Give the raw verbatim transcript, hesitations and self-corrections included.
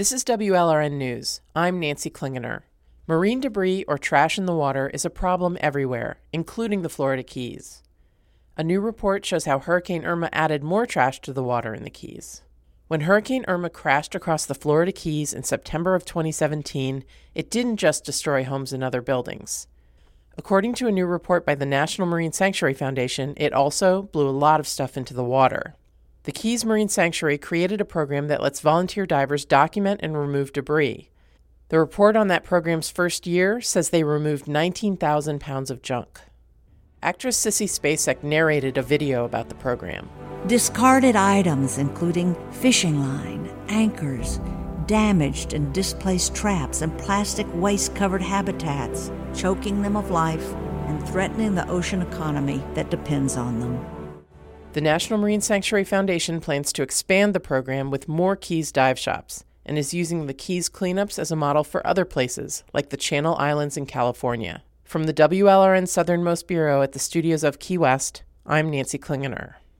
This is W L R N News. I'm Nancy Klingener. Marine debris or trash in the water is a problem everywhere, including the Florida Keys. A new report shows how Hurricane Irma added more trash to the water in the Keys. When Hurricane Irma crashed across the Florida Keys in September of twenty seventeen, it didn't just destroy homes and other buildings. According to a new report by the National Marine Sanctuary Foundation, it also blew a lot of stuff into the water. The Keys Marine Sanctuary created a program that lets volunteer divers document and remove debris. The report on that program's first year says they removed nineteen thousand pounds of junk. Actress Sissy Spacek narrated a video about the program. Discarded items including fishing line, anchors, damaged and displaced traps, and plastic waste-covered habitats, choking them of life and threatening the ocean economy that depends on them. The National Marine Sanctuary Foundation plans to expand the program with more Keys dive shops and is using the Keys cleanups as a model for other places, like the Channel Islands in California. From the W L R N Southernmost Bureau at the studios of Key West, I'm Nancy Klingener.